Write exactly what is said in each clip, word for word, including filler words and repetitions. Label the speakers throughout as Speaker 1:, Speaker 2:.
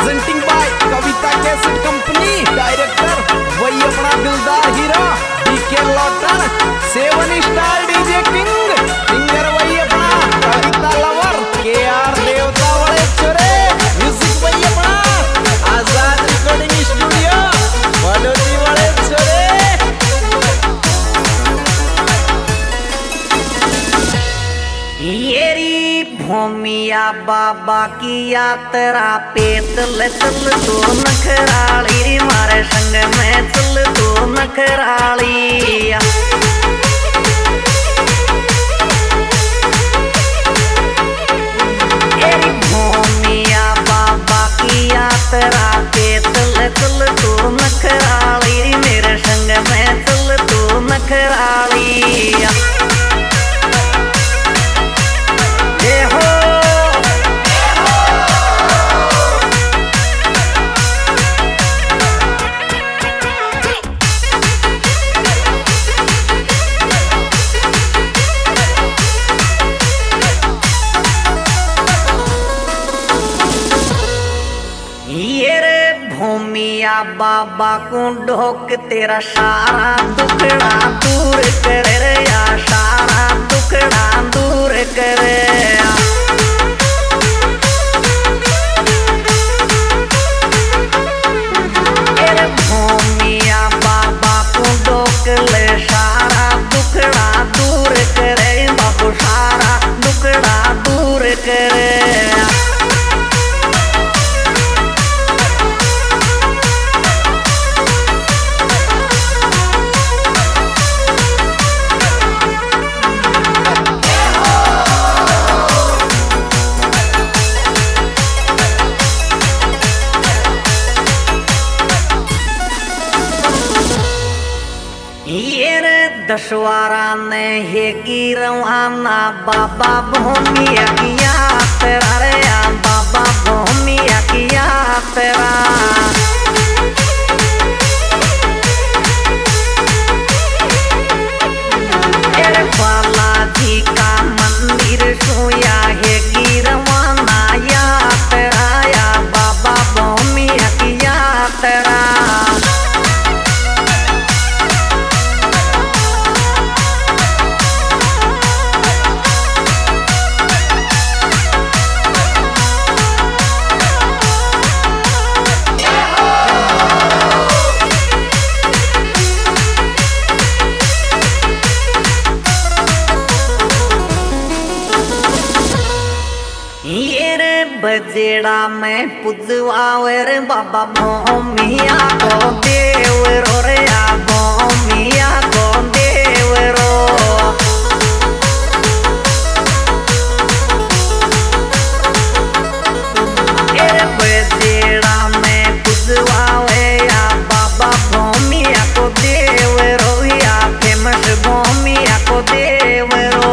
Speaker 1: Presenting by Kavita cassette company, director वही अपना दिलदार हीरा DK Lotan, seven star DJ king, singer वही अपना कविता लवर के आर देवता वाले छोरे, म्यूजिक वही अपना आजाद रिकॉर्डिंग स्टूडियो बड़ोदी वाले छोरे।
Speaker 2: येरी भूमिया बाबा की यात्रा पे चल चल तो नखराली रे मारे संग में चल तो नखराली। येरी भूमिया बाबा की यात्रा पे चल चल तो नखराली रे मेरे संग में चल तो नखराली। भूमिया बाबा को ढोक तेरा सारा दुखड़ा दूर कर या सारा दुखड़ा दूर कर। भूमिया बाबा को ढोक ले सारा दुखड़ा दूर करे बाबू सारा दुखड़ा दूर करे। दशवारा ने हे की रवाना बाबा भूमिया की यात्रा रे बाबा भूमिया की यात्रा। बालाजी का मंदिर सोया है की रवाना यात्रा या बाबा भूमिया की यात्रा। बजेड़ा में पुजवावर बाबा भूमिया को देवरो रे भूमिया को देवरो। बजेड़ा में पुजवावे या बाबा भूमिया को देवरो या फेमस भूमिया को देवरो।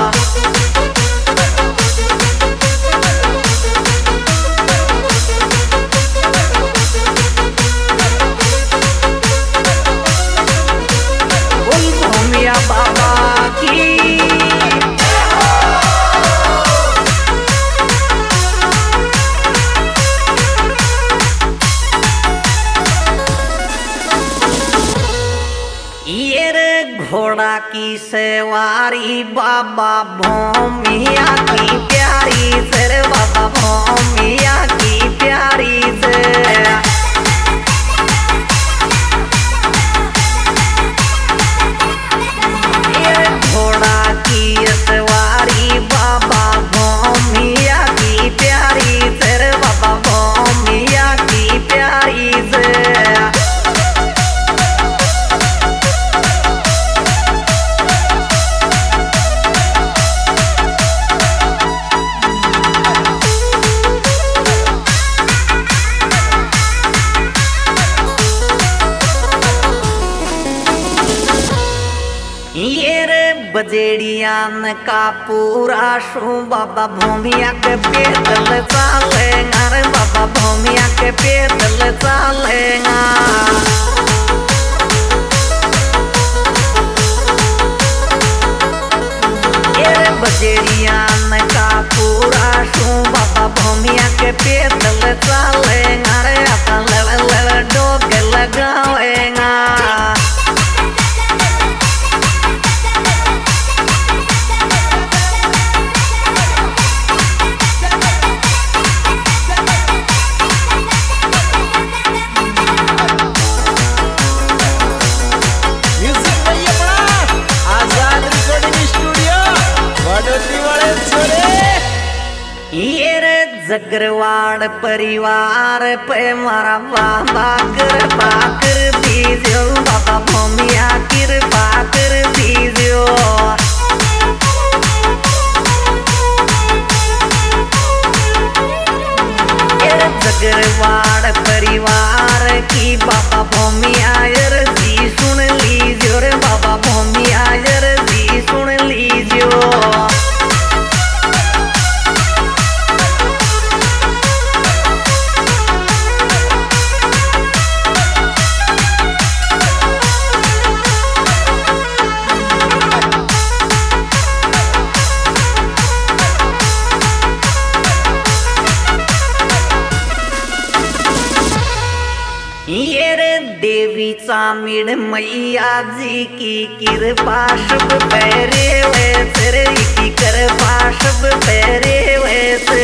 Speaker 2: घोड़ा की सवारी बाबा भूमिया की प्यारी सर बाबा भूमिया की प्यारी से। घोड़ा की सवारी बाबा भूमिया की प्यारी सर बाबा भूमिया की प्यारी से। बजेड़ियान का पूरा शू बाबा भूमिया के पेदल चालेगा रे बाबा भूमिया के पेदल चालेगा। बजेड़ियान का पूरा शू बाबा भूमिया के पेदल चालेगा। जगरवाड़ परिवार पे मारा बाबा कृपा कर दीजियो, बाबा भूमिया कृपा कर दीजियो। जगरवाड़ परिवार की बाबा भूमिया अर्जी सुन लीजियो रे, बाबा भूमिया अर्जी सुन लीजियो। ये रे देवी चामिड़ मैया जी की कृपा शुभ पैरे वैसे रे की कृपा शुभ पैरे वैसे।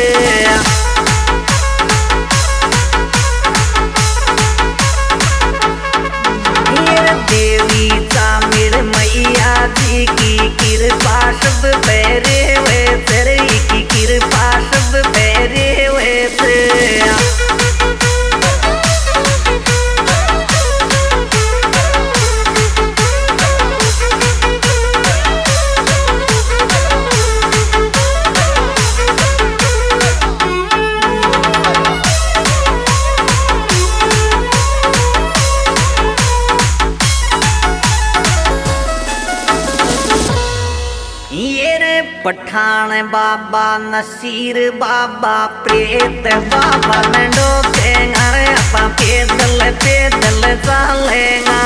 Speaker 2: ये रे देवी चामिड़ मैया जी की कृपा शुभ पैरे वैसे रे की कृपा शुभ पैरे वैसे। पठान बाबा नसीर बाबा प्रेत बाबा लंडो केंगा रे अपा पैदल पैदल चलेगा।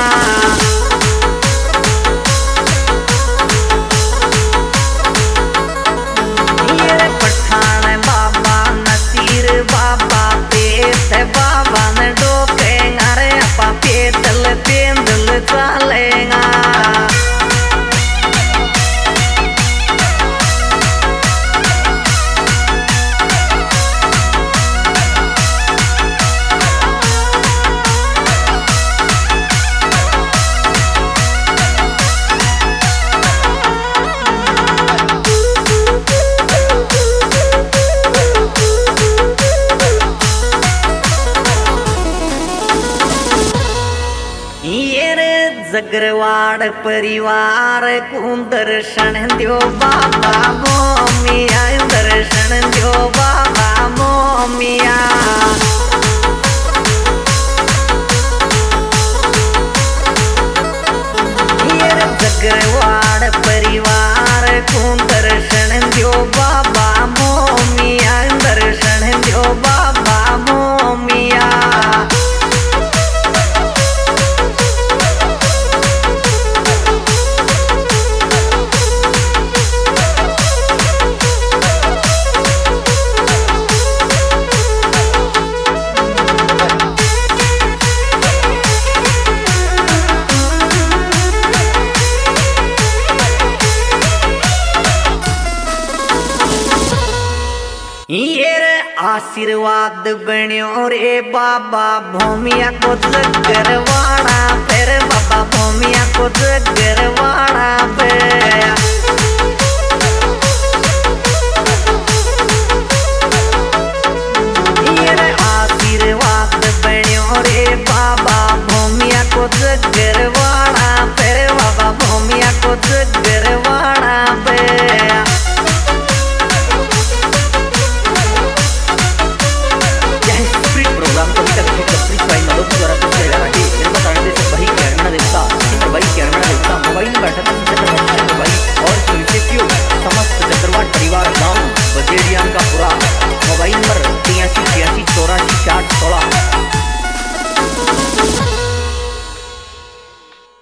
Speaker 2: ये पठान बाबा नसीर बाबा प्रेत बाबा लंडो केंगा रे अपा पैदल पैदल चलेगा। जगरवाड़ परिवार को दर्शन दियो बाबा मोमिया, दर्शन दियो बाबा मोमिया। ये जगरवाड़ परिवार को दर्शन दियो बाबा मोमिया, दर्शन दियो बाबा मोमिया। ये रे आशीर्वाद बन्यो रे बाबा भूमिया को जगरवाड़ा पे, बाबा भूमिया को जगरवाड़ा पे।